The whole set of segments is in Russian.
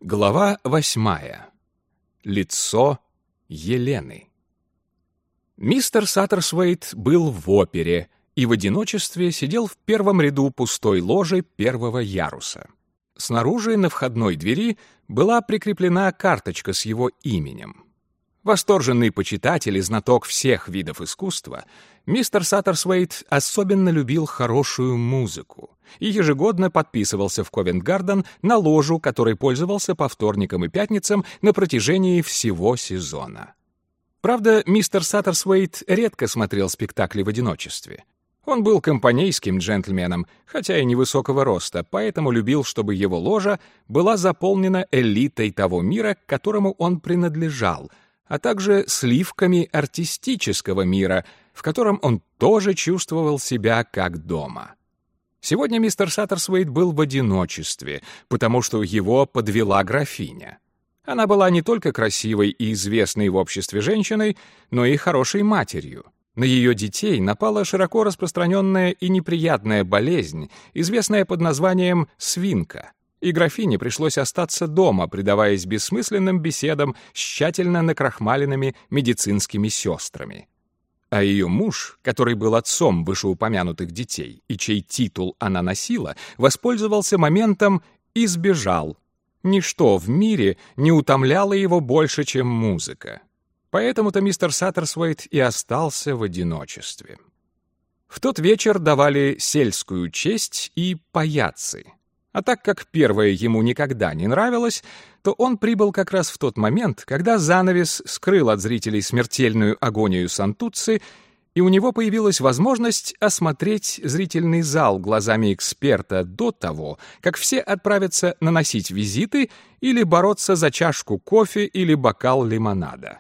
Глава 8. Лицо Елены. Мистер Саттерсвейт был в опере и в одиночестве сидел в первом ряду пустой ложи первого яруса. Снаружи на входной двери была прикреплена карточка с его именем. Восторженный почитатель и знаток всех видов искусства, мистер Саттерсвейт особенно любил хорошую музыку и ежегодно подписывался в Ковент-Гарден на ложу, которой пользовался по вторникам и пятницам на протяжении всего сезона. Правда, мистер Саттерсвейт редко смотрел спектакли в одиночестве. Он был компанейским джентльменом, хотя и невысокого роста, поэтому любил, чтобы его ложа была заполнена элитой того мира, к которому он принадлежал, а также сливками артистического мира, в котором он тоже чувствовал себя как дома. Сегодня мистер Саттерсвейт был в одиночестве, потому что его подвела графиня. Она была не только красивой и известной в обществе женщиной, но и хорошей матерью. На ее детей напала широко распространенная и неприятная болезнь, известная под названием «свинка», и графине пришлось остаться дома, предаваясь бессмысленным беседам с тщательно накрахмаленными медицинскими сестрами. А ее муж, который был отцом вышеупомянутых детей и чей титул она носила, воспользовался моментом и сбежал. Ничто в мире не утомляло его больше, чем музыка. Поэтому-то мистер Саттерсвейт и остался в одиночестве. В тот вечер давали сельскую честь и паяцы. А так как первое ему никогда не нравилось, то он прибыл как раз в тот момент, когда занавес скрыл от зрителей смертельную агонию Сантуцци, и у него появилась возможность осмотреть зрительный зал глазами эксперта до того, как все отправятся наносить визиты или бороться за чашку кофе или бокал лимонада.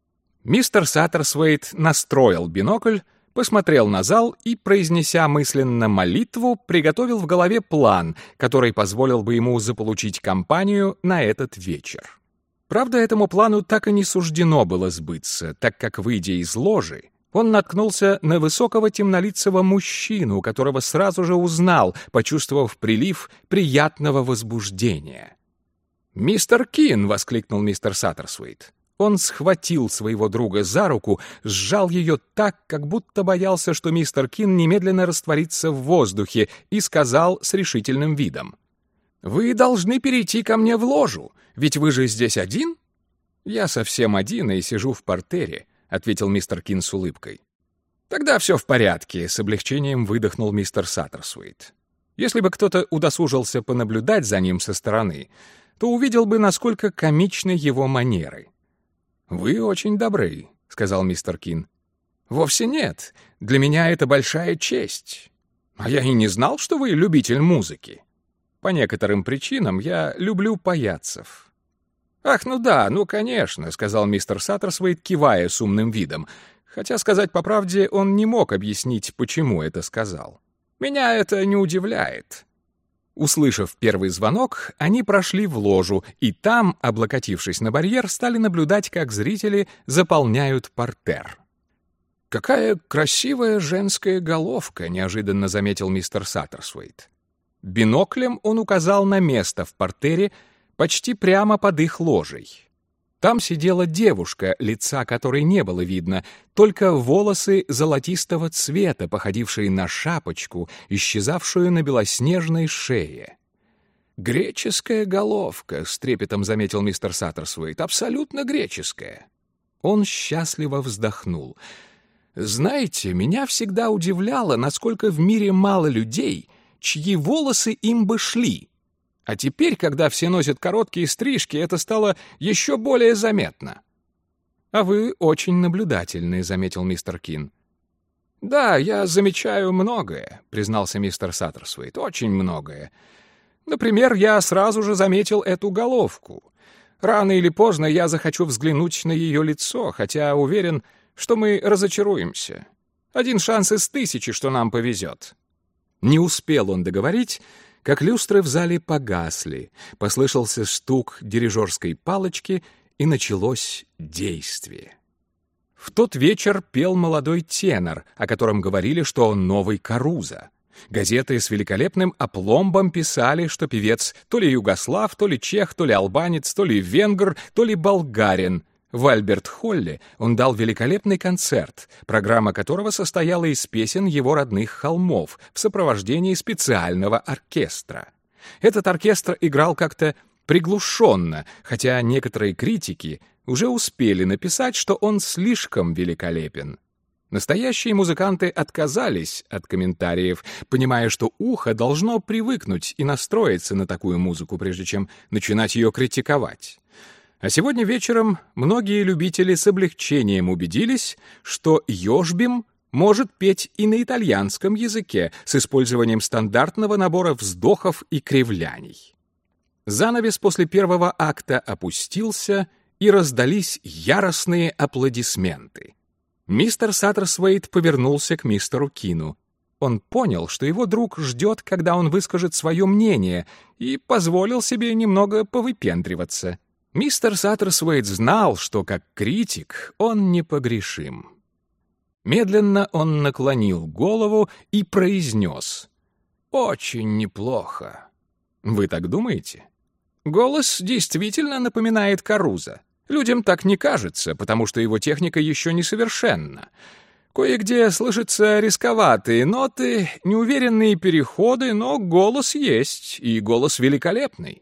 Мистер Саттерсвейт настроил бинокль, посмотрел на зал и, произнеся мысленно молитву, приготовил в голове план, который позволил бы ему заполучить компанию на этот вечер. Правда, этому плану так и не суждено было сбыться, так как, выйдя из ложи, он наткнулся на высокого темнолицего мужчину, которого сразу же узнал, почувствовав прилив приятного возбуждения. «Мистер Кин!» — воскликнул мистер Саттерсвейт. Он схватил своего друга за руку, сжал ее так, как будто боялся, что мистер Кин немедленно растворится в воздухе, и сказал с решительным видом: «Вы должны перейти ко мне в ложу, ведь вы же здесь один?» «Я совсем один и сижу в партере», — ответил мистер Кин с улыбкой. «Тогда все в порядке», — с облегчением выдохнул мистер Саттерсвейт. Если бы кто-то удосужился понаблюдать за ним со стороны, то увидел бы, насколько комичны его манеры. «Вы очень добры», — сказал мистер Кин. «Вовсе нет. Для меня это большая честь. А я и не знал, что вы любитель музыки. По некоторым причинам я люблю паяцев». «Ах, ну да, ну конечно», — сказал мистер Саттерсвейт, кивая с умным видом, хотя, сказать по правде, он не мог объяснить, почему это сказал. «Меня это не удивляет». Услышав первый звонок, они прошли в ложу, и там, облокотившись на барьер, стали наблюдать, как зрители заполняют партер. «Какая красивая женская головка!» — неожиданно заметил мистер Саттерсвейт. Биноклем он указал на место в партере, почти прямо под их ложей. Там сидела девушка, лица которой не было видно, только волосы золотистого цвета, походившие на шапочку, исчезавшую на белоснежной шее. «Греческая головка», — с трепетом заметил мистер Саттерсвейт, — «абсолютно греческая». Он счастливо вздохнул. «Знаете, меня всегда удивляло, насколько в мире мало людей, чьи волосы им бы шли. А теперь, когда все носят короткие стрижки, это стало еще более заметно». «А вы очень наблюдательны», — заметил мистер Кин. «Да, я замечаю многое», — признался мистер Саттерсвейт, — «очень многое. Например, я сразу же заметил эту головку. Рано или поздно я захочу взглянуть на ее лицо, хотя уверен, что мы разочаруемся. 1 шанс из 1000, что нам повезет». Не успел он договорить, как люстры в зале погасли, послышался стук дирижерской палочки, и началось действие. В тот вечер пел молодой тенор, о котором говорили, что он новый Карузо. Газеты с великолепным опломбом писали, что певец то ли югослав, то ли чех, то ли албанец, то ли венгр, то ли болгарин. В Альберт-Холле он дал великолепный концерт, программа которого состояла из песен его родных холмов в сопровождении специального оркестра. Этот оркестр играл как-то приглушенно, хотя некоторые критики уже успели написать, что он слишком великолепен. Настоящие музыканты отказались от комментариев, понимая, что ухо должно привыкнуть и настроиться на такую музыку, прежде чем начинать ее критиковать. А сегодня вечером многие любители с облегчением убедились, что Йошбим может петь и на итальянском языке с использованием стандартного набора вздохов и кривляний. Занавес после первого акта опустился, и раздались яростные аплодисменты. Мистер Саттерсвейт повернулся к мистеру Кину. Он понял, что его друг ждет, когда он выскажет свое мнение, и позволил себе немного повыпендриваться. Мистер Саттерсвейт знал, что как критик он непогрешим. Медленно он наклонил голову и произнес: «Очень неплохо». Вы так думаете? Голос действительно напоминает Карузо. Людям так не кажется, потому что его техника еще несовершенна. Кое-где слышатся рисковатые ноты, неуверенные переходы, но голос есть, и голос великолепный.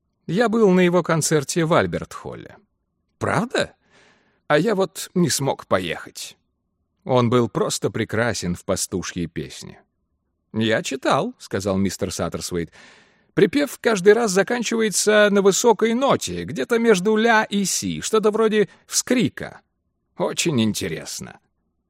Я был на его концерте в Альберт-Холле. Правда? А я вот не смог поехать. Он был просто прекрасен в пастушьей песне. «Я читал», — сказал мистер Саттерсвейт. «Припев каждый раз заканчивается на высокой ноте, где-то между ля и си, что-то вроде вскрика. Очень интересно».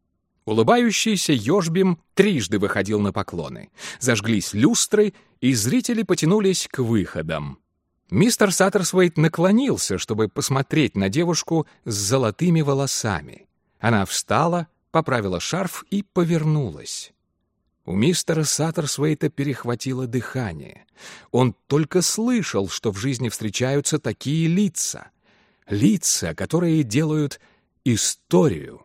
Улыбающийся Йошбим трижды выходил на поклоны. Зажглись люстры, и зрители потянулись к выходам. Мистер Саттерсвейт наклонился, чтобы посмотреть на девушку с золотыми волосами. Она встала, поправила шарф и повернулась. У мистера Саттерсвейта перехватило дыхание. Он только слышал, что в жизни встречаются такие лица. Лица, которые делают историю.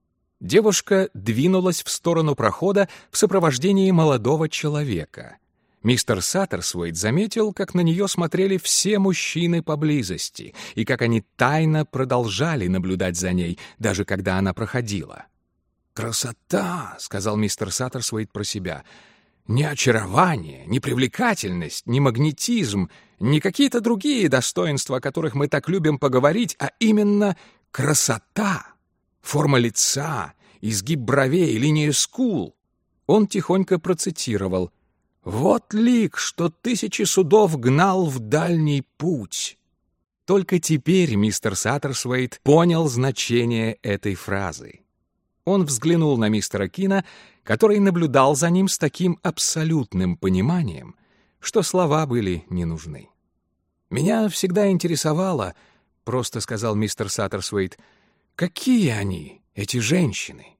Девушка двинулась в сторону прохода в сопровождении молодого человека. Мистер Саттерсвейт заметил, как на нее смотрели все мужчины поблизости, и как они тайно продолжали наблюдать за ней, даже когда она проходила. «Красота!» — сказал мистер Саттерсвейт про себя. «Не очарование, не привлекательность, не магнетизм, не какие-то другие достоинства, о которых мы так любим поговорить, а именно красота, форма лица, изгиб бровей, линия скул». Он тихонько процитировал: «Вот лик, что тысячи судов гнал в дальний путь». Только теперь мистер Саттерсвейт понял значение этой фразы. Он взглянул на мистера Кина, который наблюдал за ним с таким абсолютным пониманием, что слова были не нужны. «Меня всегда интересовало, — просто сказал мистер Саттерсвейт, — какие они, эти женщины?»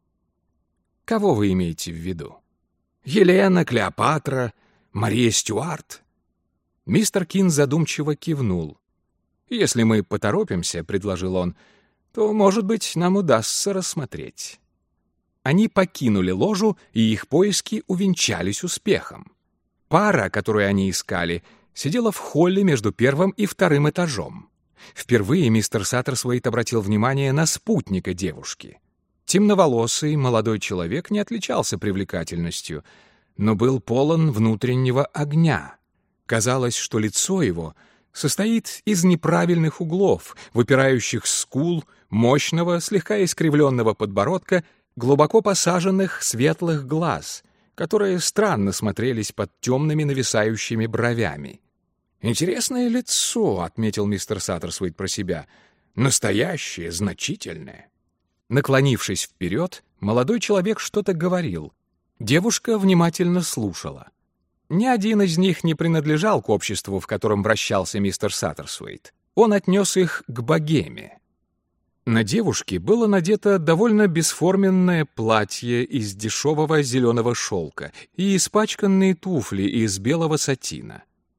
«Кого вы имеете в виду? Елена, Клеопатра, Мария Стюарт?» Мистер Кин задумчиво кивнул. «Если мы поторопимся, — предложил он, — то, может быть, нам удастся рассмотреть». Они покинули ложу, и их поиски увенчались успехом. Пара, которую они искали, сидела в холле между первым и вторым этажом. Впервые мистер Саттерсвейт обратил внимание на спутника девушки. Темноволосый молодой человек не отличался привлекательностью, но был полон внутреннего огня. Казалось, что лицо его состоит из неправильных углов, выпирающих скул, мощного, слегка искривленного подбородка, глубоко посаженных светлых глаз, которые странно смотрелись под темными нависающими бровями. «Интересное лицо», — отметил мистер Саттерсвейт про себя, — «настоящее, значительное». Наклонившись вперед, молодой человек что-то говорил. Девушка внимательно слушала. Ни один из них не принадлежал к обществу, в котором вращался мистер Саттерсвейт. Он отнес их к богеме. На девушке было надето довольно бесформенное платье из дешевого зеленого шелка и испачканные туфли из белого сатина.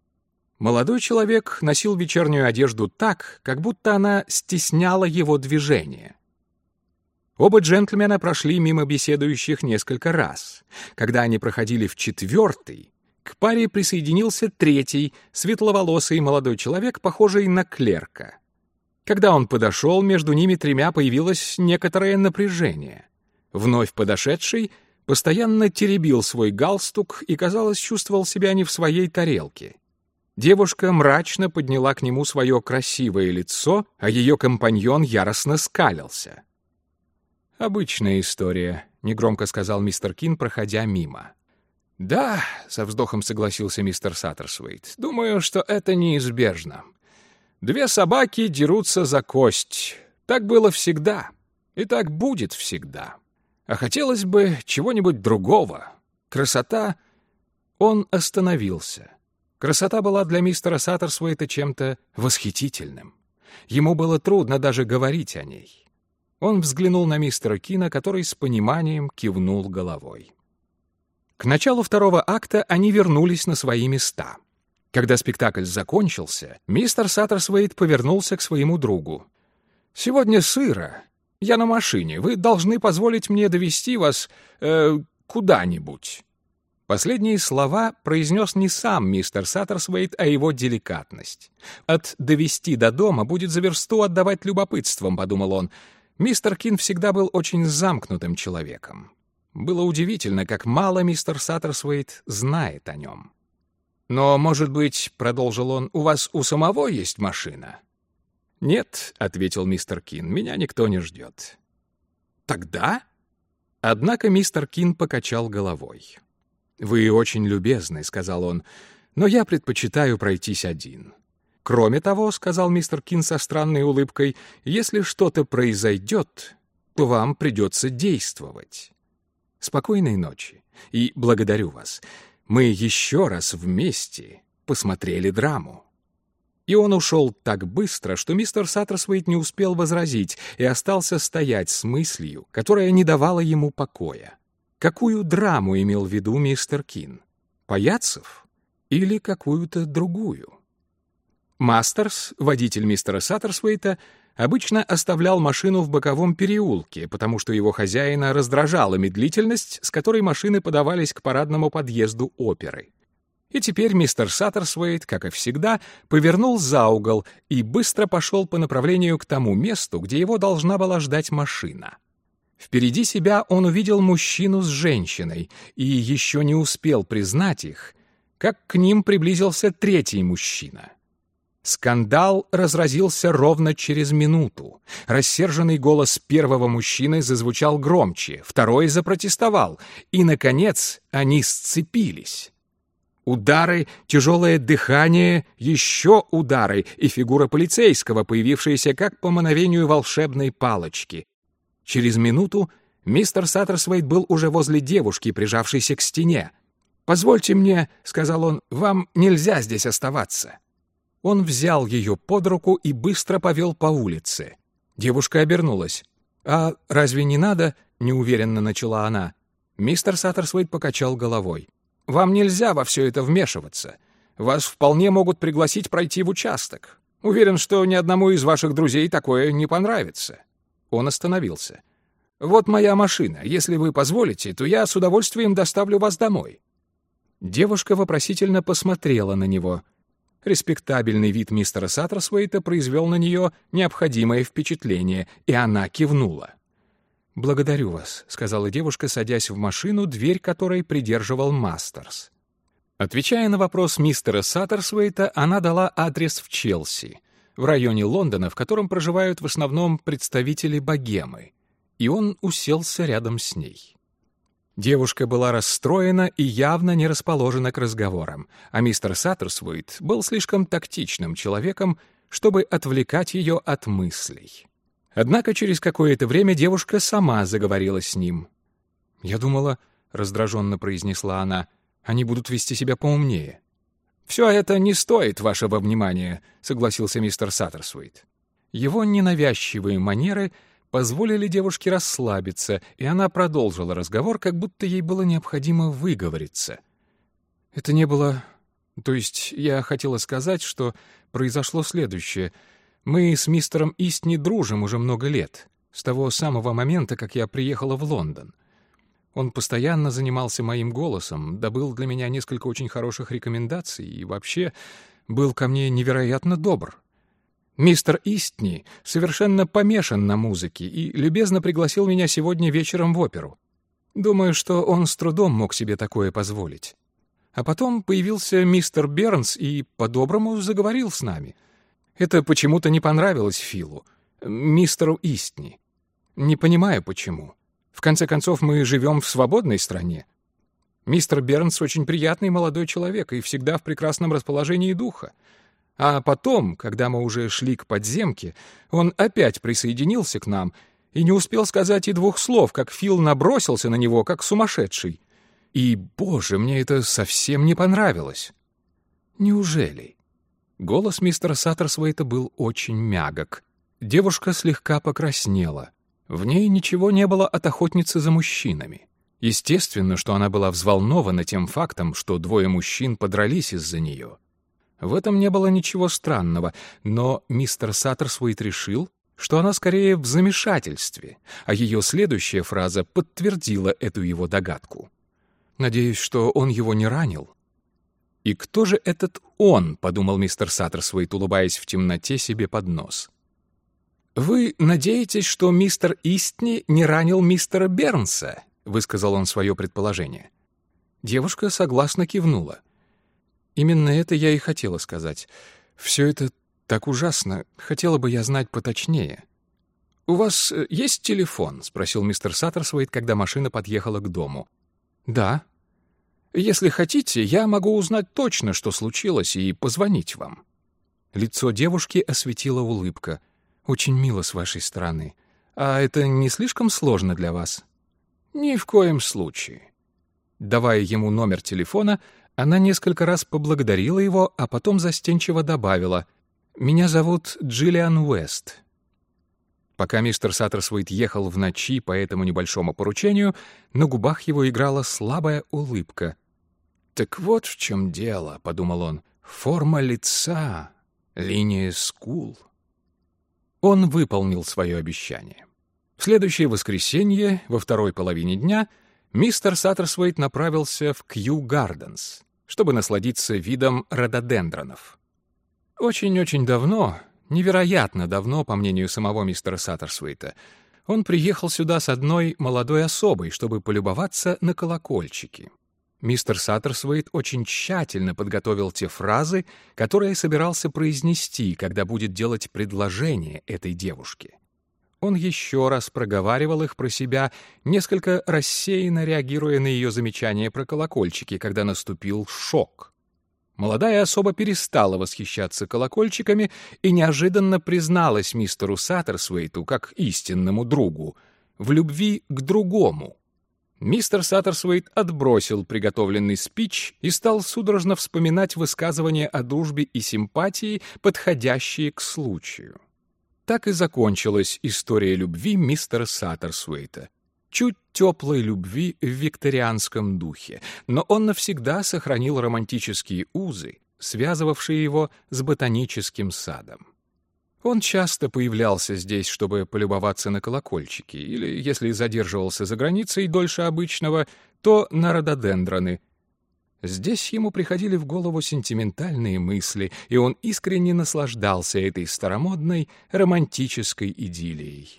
Молодой человек носил вечернюю одежду так, как будто она стесняла его движение. Оба джентльмена прошли мимо беседующих несколько раз. Когда они проходили в четвертый, к паре присоединился третий, светловолосый молодой человек, похожий на клерка. Когда он подошел, между ними тремя появилось некоторое напряжение. Вновь подошедший постоянно теребил свой галстук и, казалось, чувствовал себя не в своей тарелке. Девушка мрачно подняла к нему свое красивое лицо, а ее компаньон яростно скалился. «Обычная история», — негромко сказал мистер Кин, проходя мимо. «Да», — со вздохом согласился мистер Саттерсвейт, — «думаю, что это неизбежно. Две собаки дерутся за кость. Так было всегда, и так будет всегда. А хотелось бы чего-нибудь другого. Красота...» Он остановился. Красота была для мистера Саттерсвейта чем-то восхитительным. Ему было трудно даже говорить о ней. Он взглянул на мистера Кина, который с пониманием кивнул головой. К началу второго акта они вернулись на свои места. Когда спектакль закончился, мистер Саттерсвейт повернулся к своему другу. «Сегодня сыро. Я на машине. Вы должны позволить мне довести вас куда-нибудь». Последние слова произнес не сам мистер Саттерсвейт, а его деликатность. «От довести до дома будет за версту отдавать любопытством», — подумал он. Мистер Кин всегда был очень замкнутым человеком. Было удивительно, как мало мистер Саттерсвейт знает о нем. «Но, может быть, — продолжил он, — у вас у самого есть машина?» «Нет, — ответил мистер Кин, — меня никто не ждет». «Тогда?» Однако мистер Кин покачал головой. «Вы очень любезны, — сказал он, — но я предпочитаю пройтись один. Кроме того, — сказал мистер Кин со странной улыбкой, — если что-то произойдет, то вам придется действовать. Спокойной ночи, и благодарю вас. Мы еще раз вместе посмотрели драму». И он ушел так быстро, что мистер Саттерсвейт не успел возразить и остался стоять с мыслью, которая не давала ему покоя. Какую драму имел в виду мистер Кин? Паяцев или какую-то другую? Мастерс, водитель мистера Саттерсвейта, обычно оставлял машину в боковом переулке, потому что его хозяина раздражала медлительность, с которой машины подавались к парадному подъезду оперы. И теперь мистер Саттерсвейт, как и всегда, повернул за угол и быстро пошел по направлению к тому месту, где его должна была ждать машина. Впереди себя он увидел мужчину с женщиной и еще не успел признать их, как к ним приблизился третий мужчина. Скандал разразился ровно через минуту. Рассерженный голос первого мужчины зазвучал громче, второй запротестовал, и, наконец, они сцепились. Удары, тяжелое дыхание, еще удары и фигура полицейского, появившаяся как по мановению волшебной палочки. Через минуту мистер Саттерсвейт был уже возле девушки, прижавшейся к стене. «Позвольте мне, — сказал он, — вам нельзя здесь оставаться». Он взял ее под руку и быстро повел по улице. Девушка обернулась. «А разве не надо?» — неуверенно начала она. Мистер Саттерсвейт покачал головой. «Вам нельзя во все это вмешиваться. Вас вполне могут пригласить пройти в участок. Уверен, что ни одному из ваших друзей такое не понравится». Он остановился. «Вот моя машина. Если вы позволите, то я с удовольствием доставлю вас домой». Девушка вопросительно посмотрела на него. Респектабельный вид мистера Саттерсвейта произвел на нее необходимое впечатление, и она кивнула. «Благодарю вас», — сказала девушка, садясь в машину, дверь которой придерживал Мастерс. Отвечая на вопрос мистера Саттерсвейта, она дала адрес в Челси, в районе Лондона, в котором проживают в основном представители богемы, и он уселся рядом с ней. Девушка была расстроена и явно не расположена к разговорам, а мистер Саттерсвейт был слишком тактичным человеком, чтобы отвлекать ее от мыслей. Однако через какое-то время девушка сама заговорила с ним. «Я думала, — раздраженно произнесла она, — они будут вести себя поумнее». «Все это не стоит вашего внимания», — согласился мистер Саттерсвейт. Его ненавязчивые манеры позволили девушке расслабиться, и она продолжила разговор, как будто ей было необходимо выговориться. «Это не было... То есть я хотела сказать, что произошло следующее. Мы с мистером Истни дружим уже много лет. с того самого момента, как я приехала в Лондон. Он постоянно занимался моим голосом, добыл для меня несколько очень хороших рекомендаций и вообще был ко мне невероятно добр. Мистер Истни совершенно помешан на музыке и любезно пригласил меня сегодня вечером в оперу. Думаю, что он с трудом мог себе такое позволить. А потом появился мистер Бернс и по-доброму заговорил с нами. Это почему-то не понравилось Филу, мистеру Истни. Не понимаю, почему. В конце концов, мы живем в свободной стране. Мистер Бернс очень приятный молодой человек и всегда в прекрасном расположении духа. А потом, когда мы уже шли к подземке, он опять присоединился к нам и не успел сказать и двух слов, как Фил набросился на него, как сумасшедший. И, боже, мне это совсем не понравилось. Неужели? Голос мистера Саттерсвейта был очень мягок. Девушка слегка покраснела. В ней ничего не было от охотницы за мужчинами. Естественно, что она была взволнована тем фактом, что двое мужчин подрались из-за нее. В этом не было ничего странного, но мистер Саттерсвейт решил, что она скорее в замешательстве, а ее следующая фраза подтвердила эту его догадку. «Надеюсь, что он его не ранил». «И кто же этот он?» — подумал мистер Саттерсвейт, улыбаясь в темноте себе под нос. «Вы надеетесь, что мистер Истни не ранил мистера Бернса?» — высказал он свое предположение. Девушка согласно кивнула. «Именно это я и хотела сказать. Все это так ужасно. Хотела бы я знать поточнее». «У вас есть телефон?» — спросил мистер Саттерсвейт, когда машина подъехала к дому. «Да». «Если хотите, я могу узнать точно, что случилось, и позвонить вам». Лицо девушки осветила улыбка. «Очень мило с вашей стороны. А это не слишком сложно для вас?» «Ни в коем случае». Давая ему номер телефона, она несколько раз поблагодарила его, а потом застенчиво добавила: «Меня зовут Джиллиан Уэст». Пока мистер Саттерсвейт ехал в ночи по этому небольшому поручению, на губах его играла слабая улыбка. «Так вот в чем дело», — подумал он, — «форма лица, линия скул». Он выполнил свое обещание. В следующее воскресенье, во второй половине дня, мистер Саттерсвейт направился в Кью Гарденс, чтобы насладиться видом рододендронов. Очень-очень давно, невероятно давно, по мнению самого мистера Саттерсвейта, он приехал сюда с одной молодой особой, чтобы полюбоваться на колокольчики. Мистер Саттерсвейт очень тщательно подготовил те фразы, которые собирался произнести, когда будет делать предложение этой девушке. Он еще раз проговаривал их про себя, несколько рассеянно реагируя на ее замечания про колокольчики, когда наступил шок. Молодая особа перестала восхищаться колокольчиками и неожиданно призналась мистеру Саттерсвейту, как истинному другу, в любви к другому. Мистер Саттерсвейт отбросил приготовленный спич и стал судорожно вспоминать высказывания о дружбе и симпатии, подходящие к случаю. Так и закончилась история любви мистера Саттерсвейта. Чуть теплой любви в викторианском духе, но он навсегда сохранил романтические узы, связывавшие его с ботаническим садом. Он часто появлялся здесь, чтобы полюбоваться на колокольчики, или, если задерживался за границей дольше обычного, то на рододендроны. Здесь ему приходили в голову сентиментальные мысли, и он искренне наслаждался этой старомодной романтической идиллией.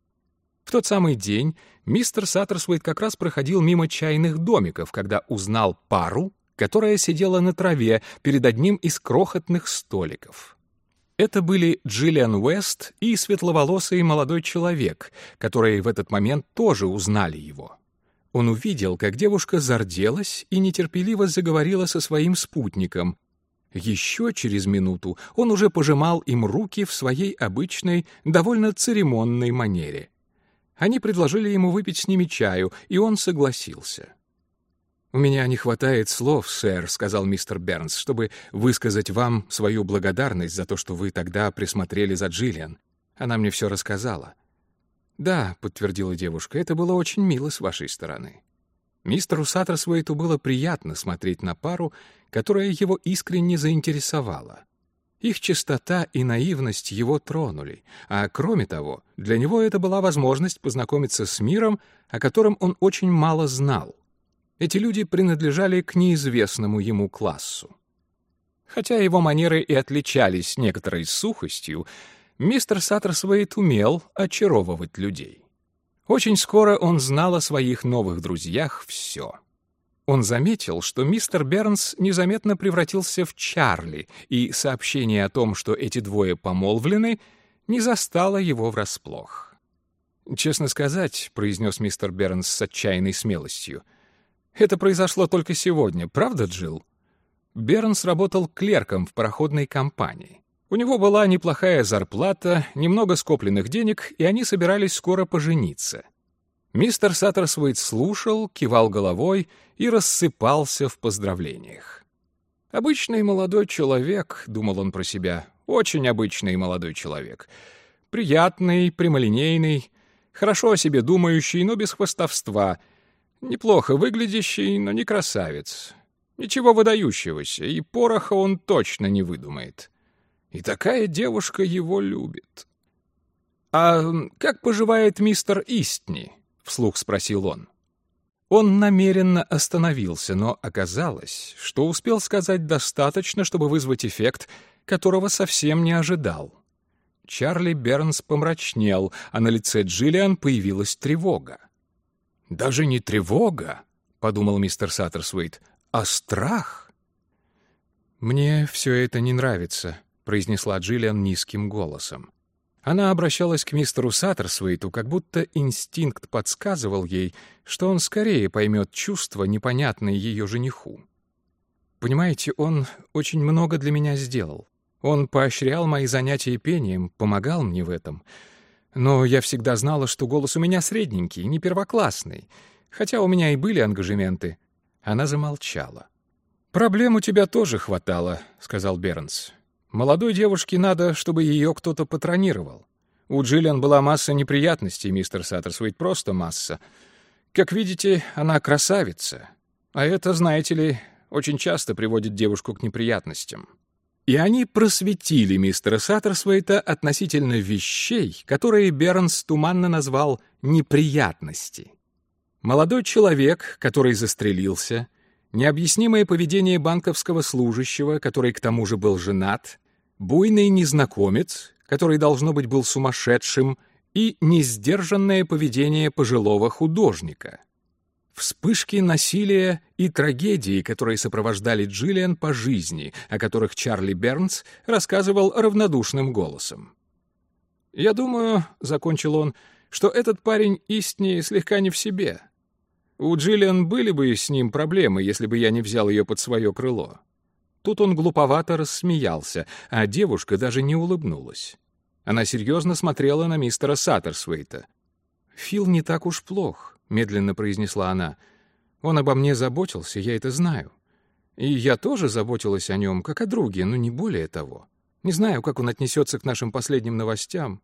В тот самый день мистер Саттерсвейт как раз проходил мимо чайных домиков, когда узнал пару, которая сидела на траве перед одним из крохотных столиков. Это были Джиллиан Уэст и светловолосый молодой человек, которые в этот момент тоже узнали его. Он увидел, как девушка зарделась и нетерпеливо заговорила со своим спутником. Еще через минуту он уже пожимал им руки в своей обычной, довольно церемонной манере. Они предложили ему выпить с ними чаю, и он согласился. «У меня не хватает слов, сэр», — сказал мистер Бернс, «чтобы высказать вам свою благодарность за то, что вы тогда присмотрели за Джиллиан. Она мне все рассказала». «Да», — подтвердила девушка, — «это было очень мило с вашей стороны». Мистеру Саттерсвейту было приятно смотреть на пару, которая его искренне заинтересовала. Их чистота и наивность его тронули, а кроме того, для него это была возможность познакомиться с миром, о котором он очень мало знал. Эти люди принадлежали к неизвестному ему классу. Хотя его манеры и отличались некоторой сухостью, мистер Саттерсвейт умел очаровывать людей. Очень скоро он знал о своих новых друзьях все. Он заметил, что мистер Бернс незаметно превратился в Чарли, и сообщение о том, что эти двое помолвлены, не застало его врасплох. «Честно сказать», — произнес мистер Бернс с отчаянной смелостью, «это произошло только сегодня, правда, Джилл?» Бернс работал клерком в пароходной компании. У него была неплохая зарплата, немного скопленных денег, и они собирались скоро пожениться. Мистер Саттерсвейт слушал, кивал головой и рассыпался в поздравлениях. «Обычный молодой человек», — думал он про себя, — «очень обычный молодой человек. Приятный, прямолинейный, хорошо о себе думающий, но без хвастовства, неплохо выглядящий, но не красавец. Ничего выдающегося, и пороха он точно не выдумает. И такая девушка его любит». «А как поживает мистер Истни?» — вслух спросил он. Он намеренно остановился, но оказалось, что успел сказать достаточно, чтобы вызвать эффект, которого совсем не ожидал. Чарли Бернс помрачнел, а на лице Джиллиан появилась тревога. «Даже не тревога», — подумал мистер Саттерсвейт, — «а страх». «Мне все это не нравится», — произнесла Джиллиан низким голосом. Она обращалась к мистеру Саттерсвейту, как будто инстинкт подсказывал ей, что он скорее поймет чувства, непонятные ее жениху. «Понимаете, он очень много для меня сделал. Он поощрял мои занятия пением, помогал мне в этом. Но я всегда знала, что голос у меня средненький, не первоклассный, хотя у меня и были ангажементы». Она замолчала. «Проблем у тебя тоже хватало», — сказал Бернс. «Молодой девушке надо, чтобы ее кто-то патронировал. У Джиллиан была масса неприятностей, мистер Саттерсвейт, просто масса. Как видите, она красавица. А это, знаете ли, очень часто приводит девушку к неприятностям». И они просветили мистера Саттерсвейта относительно вещей, которые Бернс туманно назвал «неприятности». Молодой человек, который застрелился, необъяснимое поведение банковского служащего, который к тому же был женат, буйный незнакомец, который, должно быть, был сумасшедшим, и несдержанное поведение пожилого художника. Вспышки насилия и трагедии, которые сопровождали Джиллиан по жизни, о которых Чарли Бернс рассказывал равнодушным голосом. «Я думаю, — закончил он, — что этот парень Истни слегка не в себе. У Джиллиан были бы с ним проблемы, если бы я не взял ее под свое крыло». Тут он глуповато рассмеялся, а девушка даже не улыбнулась. Она серьезно смотрела на мистера Саттерсвейта. «Фил не так уж плох», — медленно произнесла она. «Он обо мне заботился, я это знаю. И я тоже заботилась о нем, как о друге, но не более того. Не знаю, как он отнесется к нашим последним новостям.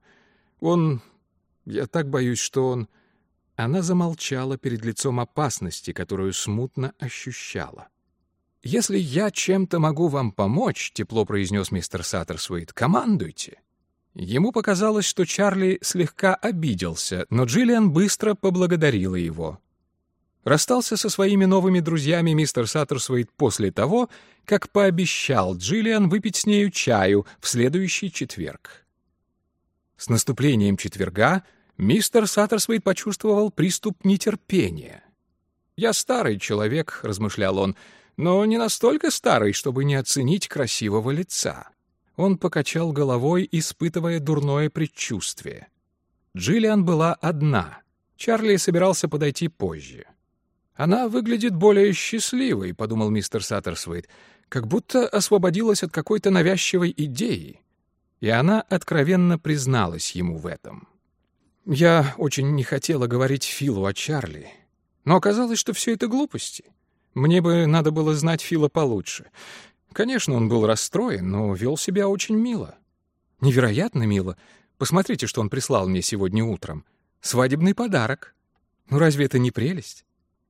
Я так боюсь, что он...» Она замолчала перед лицом опасности, которую смутно ощущала. «Если я чем-то могу вам помочь, — тепло произнес мистер Саттерсвейт, — командуйте». Ему показалось, что Чарли слегка обиделся, но Джиллиан быстро поблагодарила его. Расстался со своими новыми друзьями мистер Саттерсвейт после того, как пообещал Джиллиан выпить с нею чаю в следующий четверг. С наступлением четверга мистер Саттерсвейт почувствовал приступ нетерпения. «Я старый человек, — размышлял он, — но не настолько старый, чтобы не оценить красивого лица». Он покачал головой, испытывая дурное предчувствие. Джиллиан была одна. Чарли собирался подойти позже. «Она выглядит более счастливой, — подумал мистер Саттерсвейт, — как будто освободилась от какой-то навязчивой идеи». И она откровенно призналась ему в этом. «Я очень не хотела говорить Филу о Чарли, но оказалось, что все это глупости. Мне бы надо было знать Фила получше. Конечно, он был расстроен, но вел себя очень мило. Невероятно мило. Посмотрите, что он прислал мне сегодня утром. Свадебный подарок. Ну разве это не прелесть?»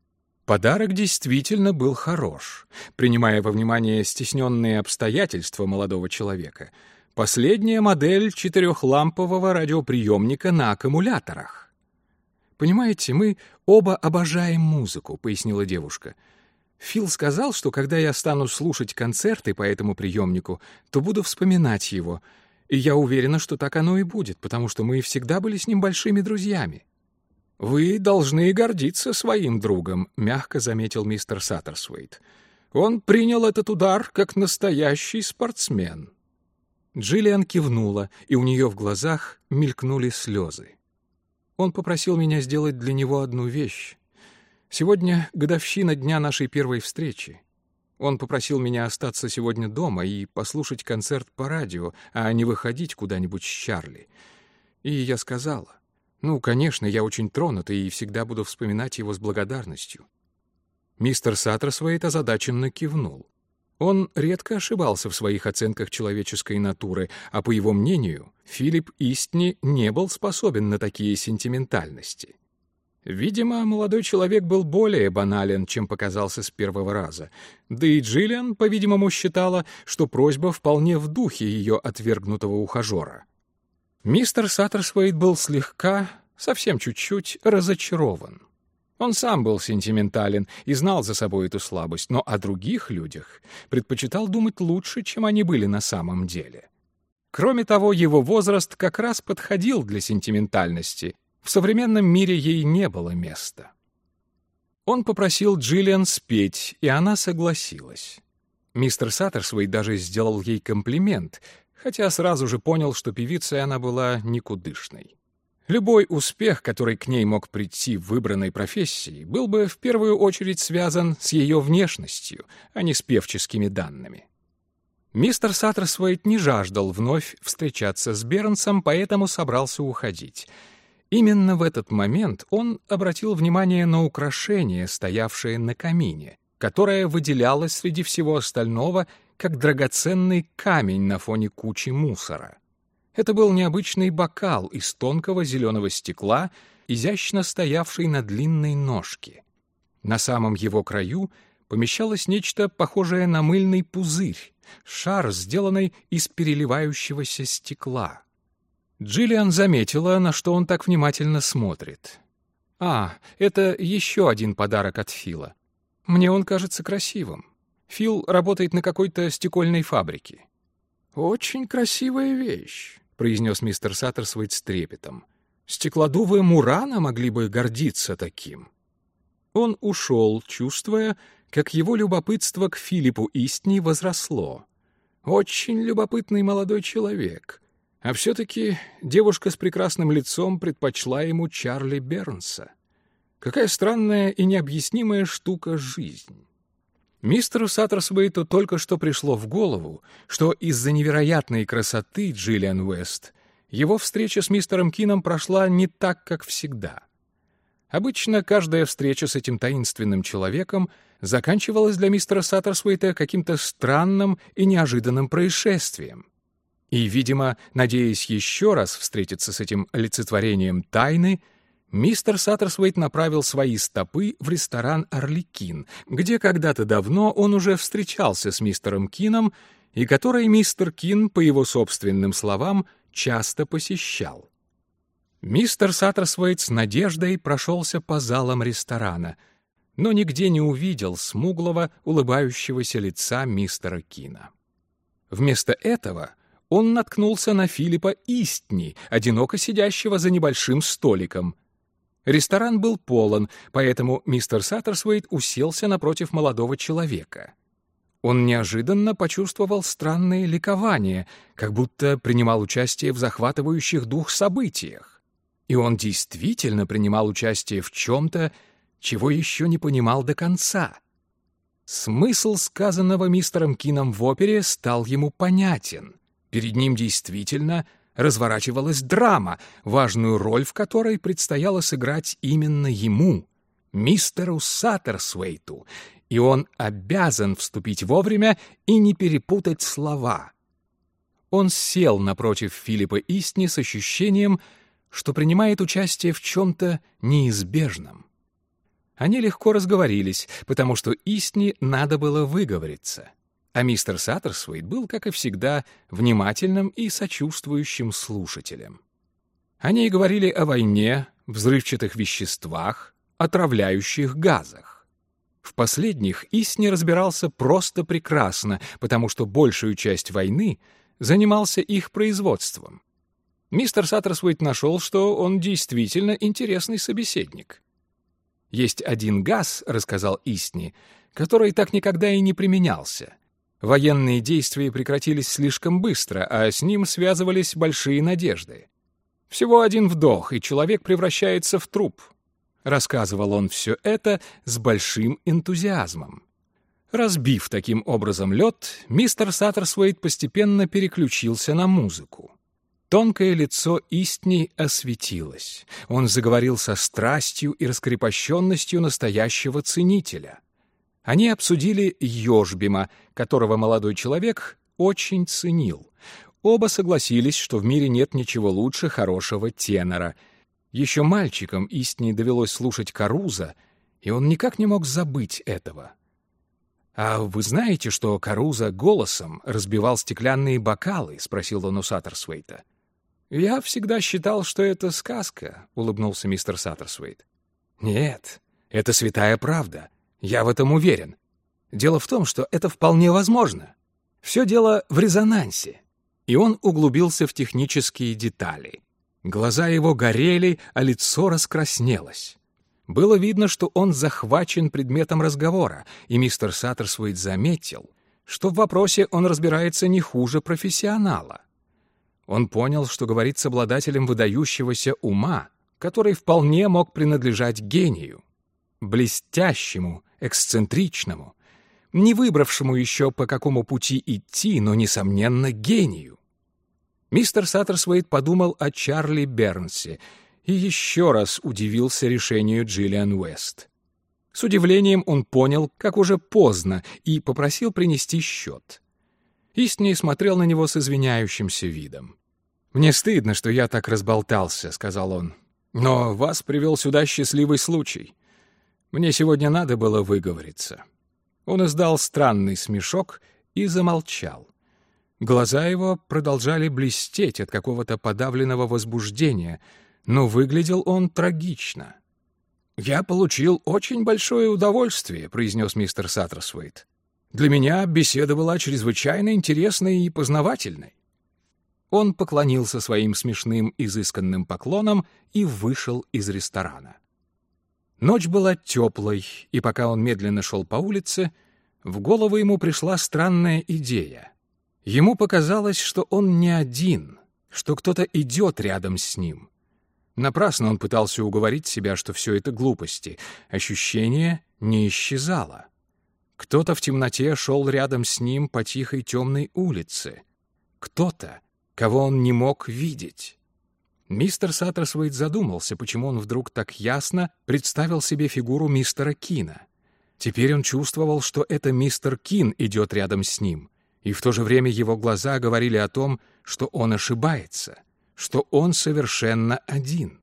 Подарок действительно был хорош, принимая во внимание стесненные обстоятельства молодого человека. Последняя модель 4-лампового радиоприемника на аккумуляторах. «Понимаете, мы оба обожаем музыку», — пояснила девушка. «Фил сказал, что когда я стану слушать концерты по этому приемнику, то буду вспоминать его. И я уверена, что так оно и будет, потому что мы всегда были с ним большими друзьями». «Вы должны гордиться своим другом», — мягко заметил мистер Саттерсвейт. «Он принял этот удар как настоящий спортсмен». Джиллиан кивнула, и у нее в глазах мелькнули слезы. «Он попросил меня сделать для него одну вещь. Сегодня годовщина дня нашей первой встречи. Он попросил меня остаться сегодня дома и послушать концерт по радио, а не выходить куда-нибудь с Чарли. И я сказала: «Ну, конечно, я очень тронута и всегда буду вспоминать его с благодарностью». Мистер Саттерсвейт озадаченно кивнул. Он редко ошибался в своих оценках человеческой натуры, а, по его мнению, Филипп Истни не был способен на такие сентиментальности. Видимо, молодой человек был более банален, чем показался с первого раза. Да и Джиллиан, по-видимому, считала, что просьба вполне в духе ее отвергнутого ухажера. Мистер Саттерсвейт был слегка, совсем чуть-чуть, разочарован. Он сам был сентиментален и знал за собой эту слабость, но о других людях предпочитал думать лучше, чем они были на самом деле. Кроме того, его возраст как раз подходил для сентиментальности. В современном мире ей не было места. Он попросил Джиллиан спеть, и она согласилась. Мистер Саттерсвейт даже сделал ей комплимент, хотя сразу же понял, что певицей она была никудышной. Любой успех, который к ней мог прийти в выбранной профессии, был бы в первую очередь связан с ее внешностью, а не с певческими данными. Мистер Саттерсвейт не жаждал вновь встречаться с Бернсом, поэтому собрался уходить. Именно в этот момент он обратил внимание на украшение, стоявшее на камине, которое выделялось среди всего остального как драгоценный камень на фоне кучи мусора. Это был необычный бокал из тонкого зеленого стекла, изящно стоявший на длинной ножке. На самом его краю помещалось нечто похожее на мыльный пузырь, шар, сделанный из переливающегося стекла. Джиллиан заметила, на что он так внимательно смотрит. «А, это еще один подарок от Фила. Мне он кажется красивым. Фил работает на какой-то стекольной фабрике». «Очень красивая вещь», — произнес мистер Саттерсвейт с трепетом. «Стеклодувы Мурана могли бы гордиться таким». Он ушел, чувствуя, как его любопытство к Филиппу Истни возросло. «Очень любопытный молодой человек. А все-таки девушка с прекрасным лицом предпочла ему Чарли Бернса. Какая странная и необъяснимая штука жизнь». Мистеру Саттерсвейту только что пришло в голову, что из-за невероятной красоты Джиллиан Уэст его встреча с мистером Кином прошла не так, как всегда. Обычно каждая встреча с этим таинственным человеком заканчивалась для мистера Саттерсвейта каким-то странным и неожиданным происшествием. И, видимо, надеясь еще раз встретиться с этим олицетворением тайны, мистер Саттерсвейт направил свои стопы в ресторан «Арлекин», где когда-то давно он уже встречался с мистером Кином и который мистер Кин, по его собственным словам, часто посещал. Мистер Саттерсвейт с надеждой прошелся по залам ресторана, но нигде не увидел смуглого, улыбающегося лица мистера Кина. Вместо этого он наткнулся на Филиппа Истни, одиноко сидящего за небольшим столиком. Ресторан был полон, поэтому мистер Саттерсвейт уселся напротив молодого человека. Он неожиданно почувствовал странное ликование, как будто принимал участие в захватывающих дух событиях. И он действительно принимал участие в чем-то, чего еще не понимал до конца. Смысл сказанного мистером Кином в опере стал ему понятен. Перед ним действительно разворачивалась драма, важную роль в которой предстояло сыграть именно ему, мистеру Саттерсвейту, и он обязан вступить вовремя и не перепутать слова. Он сел напротив Филиппа Истни с ощущением, что принимает участие в чем-то неизбежном. Они легко разговорились, потому что Истни надо было выговориться. А мистер Саттерсвейт был, как и всегда, внимательным и сочувствующим слушателем. Они говорили о войне, взрывчатых веществах, отравляющих газах. В последних Истни разбирался просто прекрасно, потому что большую часть войны занимался их производством. Мистер Саттерсвейт нашел, что он действительно интересный собеседник. «Есть один газ, — рассказал Истни, — который так никогда и не применялся. Военные действия прекратились слишком быстро, а с ним связывались большие надежды. Всего один вдох, и человек превращается в труп». Рассказывал он все это с большим энтузиазмом. Разбив таким образом лед, мистер Саттерсвейт постепенно переключился на музыку. Тонкое лицо Истни осветилось. Он заговорил со страстью и раскрепощенностью настоящего ценителя. Они обсудили Йошбима, которого молодой человек очень ценил. Оба согласились, что в мире нет ничего лучше хорошего тенора. Еще мальчиком Истни довелось слушать Каруза, и он никак не мог забыть этого. «А вы знаете, что Каруза голосом разбивал стеклянные бокалы?» — спросил он у Саттерсвейта. «Я всегда считал, что это сказка», — улыбнулся мистер Саттерсвейт. «Нет, это святая правда. Я в этом уверен. Дело в том, что это вполне возможно. Все дело в резонансе». И он углубился в технические детали. Глаза его горели, а лицо раскраснелось. Было видно, что он захвачен предметом разговора, и мистер Саттерсвейт заметил, что в вопросе он разбирается не хуже профессионала. Он понял, что говорит с обладателем выдающегося ума, который вполне мог принадлежать гению, блестящему, эксцентричному, не выбравшему еще, по какому пути идти, но, несомненно, гению. Мистер Саттерсвейт подумал о Чарли Бернсе и еще раз удивился решению Джиллиан Уэст. С удивлением он понял, как уже поздно, и попросил принести счет. Истни смотрел на него с извиняющимся видом. «Мне стыдно, что я так разболтался», — сказал он. «Но вас привел сюда счастливый случай. Мне сегодня надо было выговориться». Он издал странный смешок и замолчал. Глаза его продолжали блестеть от какого-то подавленного возбуждения, но выглядел он трагично. «Я получил очень большое удовольствие», — произнес мистер Саттерсвейт. «Для меня беседа была чрезвычайно интересной и познавательной». Он поклонился своим смешным изысканным поклоном и вышел из ресторана. Ночь была теплой, и пока он медленно шел по улице, в голову ему пришла странная идея. Ему показалось, что он не один, что кто-то идет рядом с ним. Напрасно он пытался уговорить себя, что все это глупости. Ощущение не исчезало. Кто-то в темноте шел рядом с ним по тихой темной улице. Кто-то, кого он не мог видеть. Мистер Саттерсвейт задумался, почему он вдруг так ясно представил себе фигуру мистера Кина. Теперь он чувствовал, что это мистер Кин идет рядом с ним, и в то же время его глаза говорили о том, что он ошибается, что он совершенно один.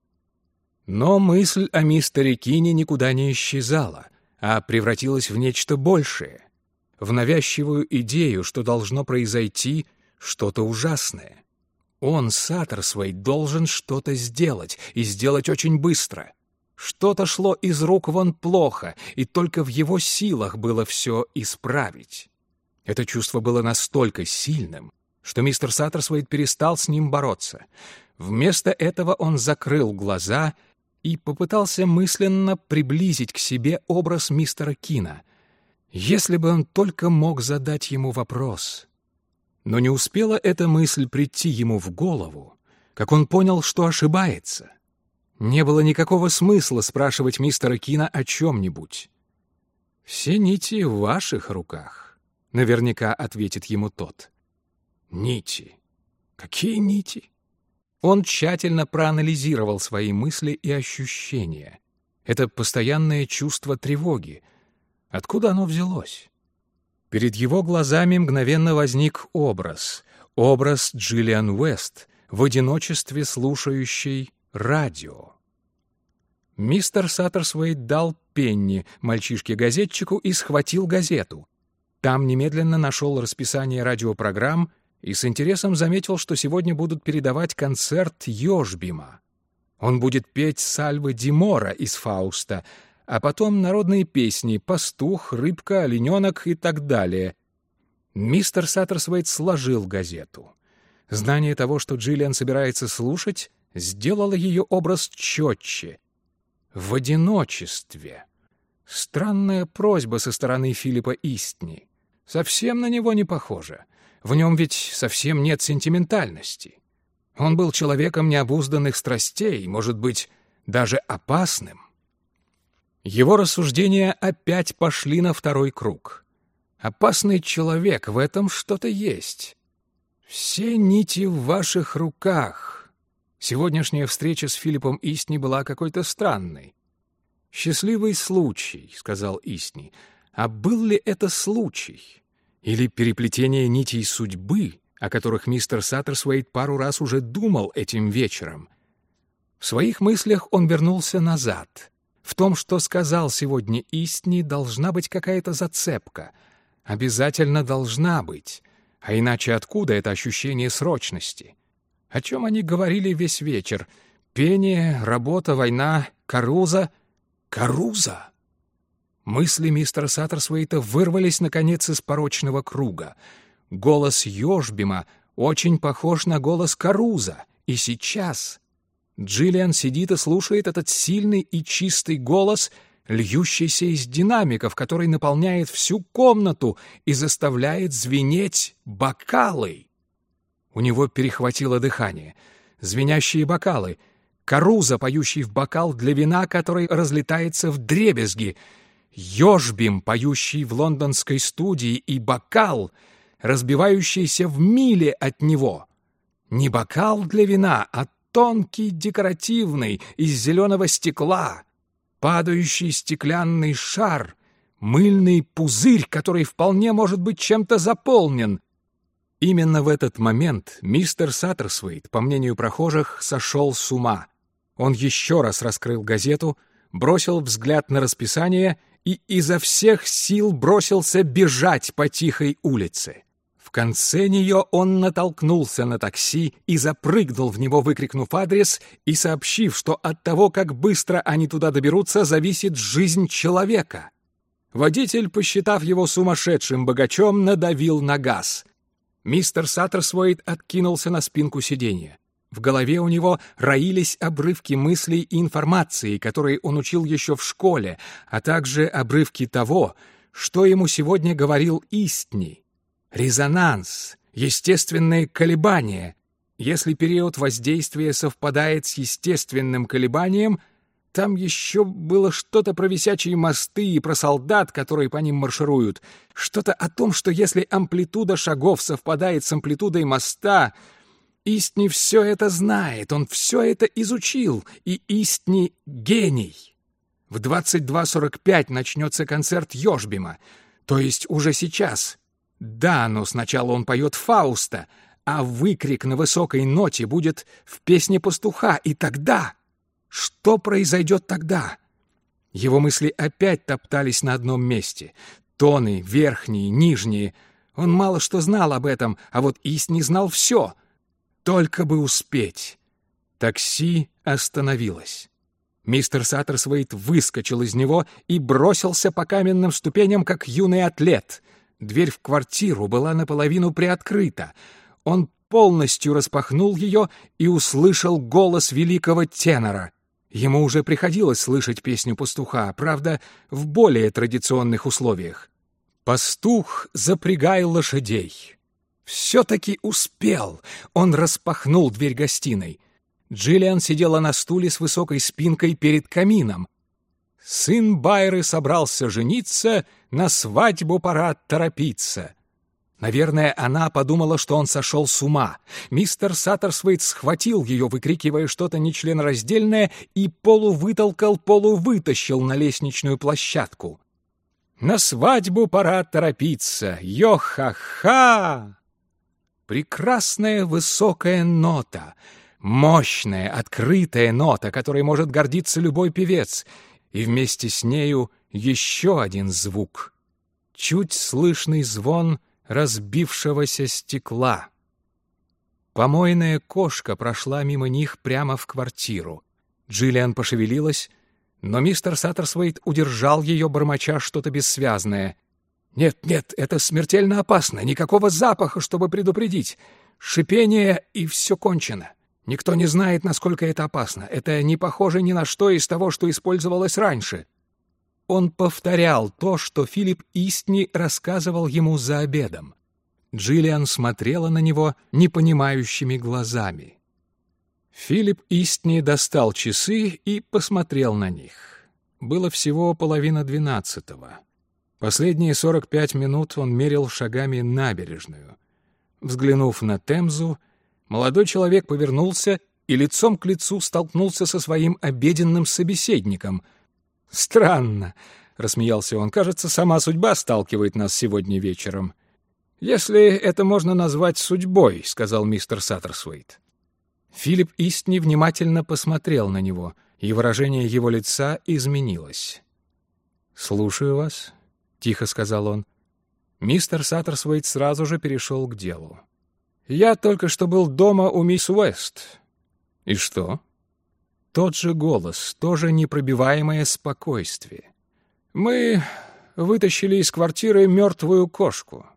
Но мысль о мистере Кине никуда не исчезала, а превратилась в нечто большее, в навязчивую идею, что должно произойти что-то ужасное. Он, Саттерсвейт, должен что-то сделать, и сделать очень быстро. Что-то шло из рук вон плохо, и только в его силах было все исправить. Это чувство было настолько сильным, что мистер Саттерсвейт перестал с ним бороться. Вместо этого он закрыл глаза и попытался мысленно приблизить к себе образ мистера Кина. Если бы он только мог задать ему вопрос. Но не успела эта мысль прийти ему в голову, как он понял, что ошибается. Не было никакого смысла спрашивать мистера Кина о чем-нибудь. «Все нити в ваших руках», — наверняка ответит ему тот. «Нити? Какие нити?» Он тщательно проанализировал свои мысли и ощущения. Это постоянное чувство тревоги. Откуда оно взялось? Перед его глазами мгновенно возник образ Джиллиан Уэст в одиночестве слушающей радио. Мистер Саттерсвейт дал пенни мальчишке-газетчику и схватил газету. Там немедленно нашел расписание радиопрограмм и с интересом заметил, что сегодня будут передавать концерт Йошбима. Он будет петь сальвы Ди Мора из «Фауста», а потом народные песни «Пастух», «Рыбка», «Олененок» и так далее. Мистер Саттерсвейт сложил газету. Знание того, что Джиллиан собирается слушать, сделало ее образ четче. В одиночестве. Странная просьба со стороны Филиппа Истни. Совсем на него не похоже. В нем ведь совсем нет сентиментальности. Он был человеком необузданных страстей, может быть, даже опасным. Его рассуждения опять пошли на второй круг. Опасный человек, в этом что-то есть. Все нити в ваших руках. Сегодняшняя встреча с Филиппом Истни была какой-то странной. «Счастливый случай», — сказал Истни. А был ли это случай? Или переплетение нитей судьбы, о которых мистер Саттерсвейт пару раз уже думал этим вечером? В своих мыслях он вернулся назад. В том, что сказал сегодня Истни, должна быть какая-то зацепка. Обязательно должна быть. А иначе откуда это ощущение срочности? О чем они говорили весь вечер? Пение, работа, война, Каруза. Каруза! Мысли мистера Саттерсвейта вырвались, наконец, из порочного круга. Голос Йошбима очень похож на голос Каруза. И сейчас Джиллиан сидит и слушает этот сильный и чистый голос, льющийся из динамиков, который наполняет всю комнату и заставляет звенеть бокалы. У него перехватило дыхание. Звенящие бокалы. Каруза, поющий в бокал для вина, который разлетается вдребезги. Йошбим, поющий в лондонской студии, и бокал, разбивающийся в миле от него. Не бокал для вина, а тонкий декоративный, из зеленого стекла. Падающий стеклянный шар, мыльный пузырь, который вполне может быть чем-то заполнен. Именно в этот момент мистер Саттерсвейт, по мнению прохожих, сошел с ума. Он еще раз раскрыл газету, бросил взгляд на расписание и изо всех сил бросился бежать по тихой улице. В конце нее он натолкнулся на такси и запрыгнул в него, выкрикнув адрес и сообщив, что от того, как быстро они туда доберутся, зависит жизнь человека. Водитель, посчитав его сумасшедшим богачом, надавил на газ. Мистер Саттерсвейт откинулся на спинку сиденья. В голове у него роились обрывки мыслей и информации, которые он учил еще в школе, а также обрывки того, что ему сегодня говорил Истни. Резонанс, естественные колебания. Если период воздействия совпадает с естественным колебанием, там еще было что-то про висячие мосты и про солдат, которые по ним маршируют. Что-то о том, что если амплитуда шагов совпадает с амплитудой моста... Истни все это знает, он все это изучил, и Истни — гений. В 22:45 начнется концерт Йошбима, то есть уже сейчас. Да, но сначала он поет Фауста, а выкрик на высокой ноте будет в песне пастуха, и тогда... Что произойдет тогда? Его мысли опять топтались на одном месте. Тоны, верхние, нижние. Он мало что знал об этом, а вот Истни знал все. Только бы успеть. Такси остановилось. Мистер Саттерсвейт выскочил из него и бросился по каменным ступеням, как юный атлет. Дверь в квартиру была наполовину приоткрыта. Он полностью распахнул ее и услышал голос великого тенора. Ему уже приходилось слышать песню пастуха, правда, в более традиционных условиях. «Пастух, запрягай лошадей». Все-таки успел. Он распахнул дверь гостиной. Джиллиан сидела на стуле с высокой спинкой перед камином. Сын Байры собрался жениться, на свадьбу пора торопиться. Наверное, она подумала, что он сошел с ума. Мистер Саттерсвейт схватил ее, выкрикивая что-то нечленораздельное, и полувытолкал, полувытащил на лестничную площадку. «На свадьбу пора торопиться! Йо-ха-ха!» Прекрасная высокая нота, мощная, открытая нота, которой может гордиться любой певец, и вместе с нею еще один звук — чуть слышный звон разбившегося стекла. Помойная кошка прошла мимо них прямо в квартиру. Джиллиан пошевелилась, но мистер Саттерсвейт удержал ее, бормоча что-то бессвязное. «Нет, нет, это смертельно опасно, никакого запаха, чтобы предупредить. Шипение, и все кончено. Никто не знает, насколько это опасно. Это не похоже ни на что из того, что использовалось раньше». Он повторял то, что Филипп Истни рассказывал ему за обедом. Джиллиан смотрела на него непонимающими глазами. Филипп Истни достал часы и посмотрел на них. Было всего 11:30. Последние 45 минут он мерил шагами набережную. Взглянув на Темзу, молодой человек повернулся и лицом к лицу столкнулся со своим обеденным собеседником. «Странно», — рассмеялся он, — «кажется, сама судьба сталкивает нас сегодня вечером». «Если это можно назвать судьбой», — сказал мистер Саттерсвейт. Филипп Истни внимательно посмотрел на него, и выражение его лица изменилось. «Слушаю вас», — тихо сказал он. Мистер Саттерсвейт сразу же перешел к делу. «Я только что был дома у мисс Уэст». «И что?» Тот же голос, тоже непробиваемое спокойствие. «Мы вытащили из квартиры мертвую кошку».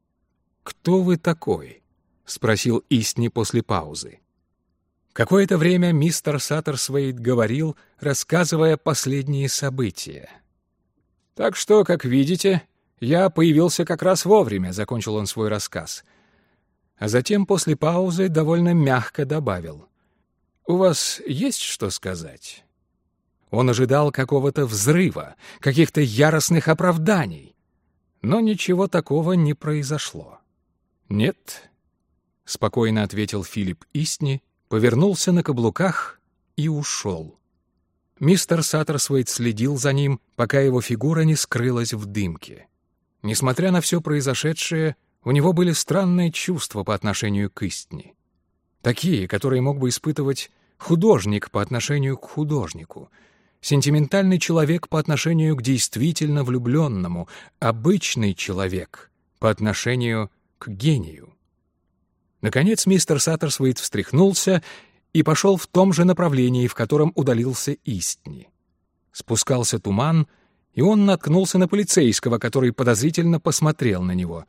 «Кто вы такой?» — спросил Истни после паузы. Какое-то время мистер Саттерсвейт говорил, рассказывая последние события. «Так что, как видите, я появился как раз вовремя», — закончил он свой рассказ. А затем, после паузы, довольно мягко добавил: «У вас есть что сказать?» Он ожидал какого-то взрыва, каких-то яростных оправданий. Но ничего такого не произошло. «Нет», — спокойно ответил Филипп Истни, повернулся на каблуках и ушел. Мистер Саттерсвейт следил за ним, пока его фигура не скрылась в дымке. Несмотря на все произошедшее, у него были странные чувства по отношению к Истни. Такие, которые мог бы испытывать художник по отношению к художнику, сентиментальный человек по отношению к действительно влюбленному, обычный человек по отношению к гению. Наконец мистер Саттерсвейт встряхнулся и пошел в том же направлении, в котором удалился Истни. Спускался туман, и он наткнулся на полицейского, который подозрительно посмотрел на него.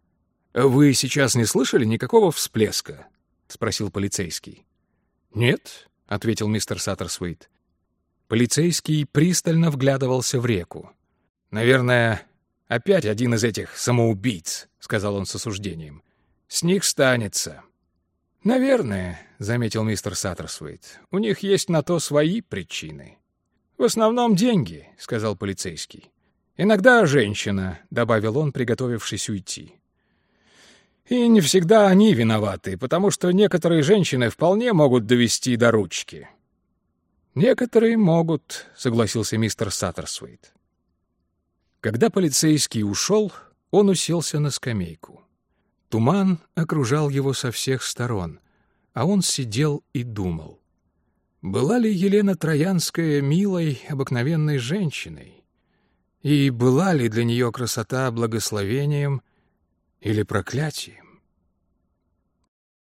«Вы сейчас не слышали никакого всплеска?» — спросил полицейский. «Нет», — ответил мистер Саттерсвейт. Полицейский пристально вглядывался в реку. «Наверное, опять один из этих самоубийц», — сказал он с осуждением. «С них станется». «Наверное», — заметил мистер Саттерсвейт, — «у них есть на то свои причины». «В основном деньги», — сказал полицейский. «Иногда женщина», — добавил он, приготовившись уйти. «И не всегда они виноваты, потому что некоторые женщины вполне могут довести до ручки». «Некоторые могут», — согласился мистер Саттерсвейт. Когда полицейский ушел, он уселся на скамейку. Туман окружал его со всех сторон, а он сидел и думал. Была ли Елена Троянская милой, обыкновенной женщиной? И была ли для нее красота благословением или проклятием?